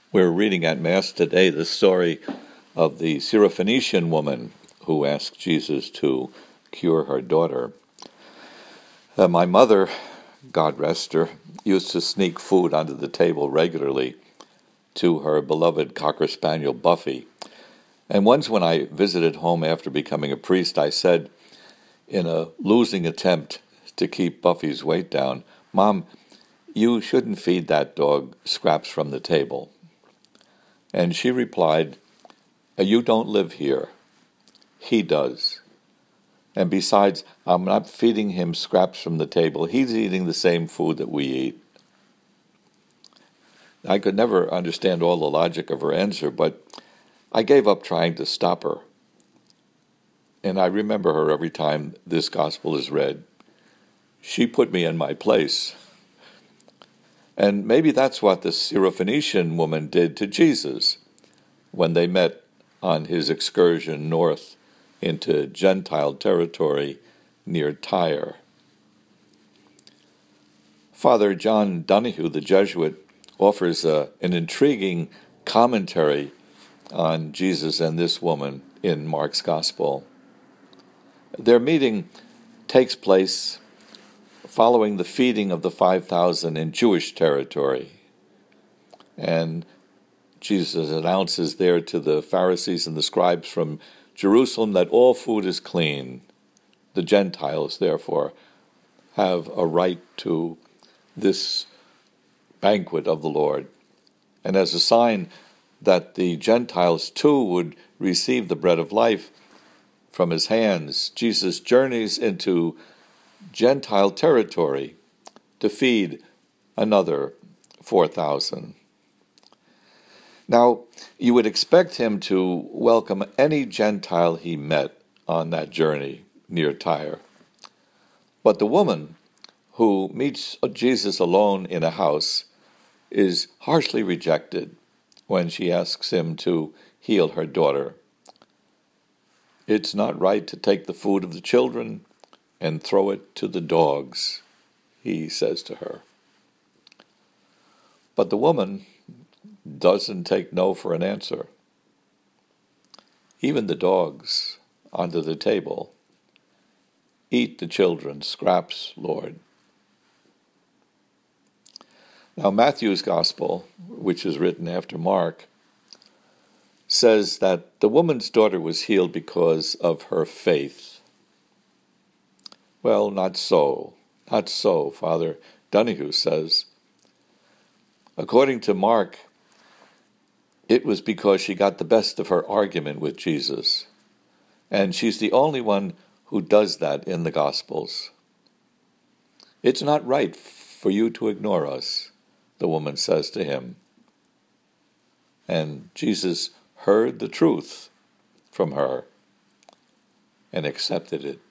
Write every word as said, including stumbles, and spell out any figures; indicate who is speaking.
Speaker 1: We're reading at Mass today the story of the Syrophoenician woman who asked Jesus to cure her daughter. Uh, my mother, God rest her, used to sneak food onto the table regularly to her beloved Cocker Spaniel Buffy. And once when I visited home after becoming a priest, I said, in a losing attempt to keep Buffy's weight down, "Mom, you shouldn't feed that dog scraps from the table." And she replied, "You don't live here. He does. And besides, I'm not feeding him scraps from the table. He's eating the same food that we eat." I could never understand all the logic of her answer, but I gave up trying to stop her. And I remember her every time this gospel is read. She put me in my place. And maybe that's what the Syrophoenician woman did to Jesus when they met on his excursion north into Gentile territory near Tyre. Father John Donahue, the Jesuit, offers a, an intriguing commentary on Jesus and this woman in Mark's Gospel. Their meeting takes place following the feeding of the five thousand in Jewish territory. And Jesus announces there to the Pharisees and the scribes from Jerusalem that all food is clean. The Gentiles, therefore, have a right to this banquet of the Lord. And as a sign that the Gentiles too would receive the bread of life from his hands, Jesus journeys into Gentile territory to feed another four thousand. Now, you would expect him to welcome any Gentile he met on that journey near Tyre. But the woman who meets Jesus alone in a house is harshly rejected when she asks him to heal her daughter. "It's not right to take the food of the children and throw it to the dogs," he says to her. But the woman doesn't take no for an answer. "Even the dogs under the table eat the children's scraps, Lord." Now, Matthew's Gospel, which is written after Mark, says that the woman's daughter was healed because of her faith. Well, not so. Not so, Father Donahue says. According to Mark, it was because she got the best of her argument with Jesus. And she's the only one who does that in the Gospels. "It's not right for you to ignore us," the woman says to him. And Jesus heard the truth from her and accepted it.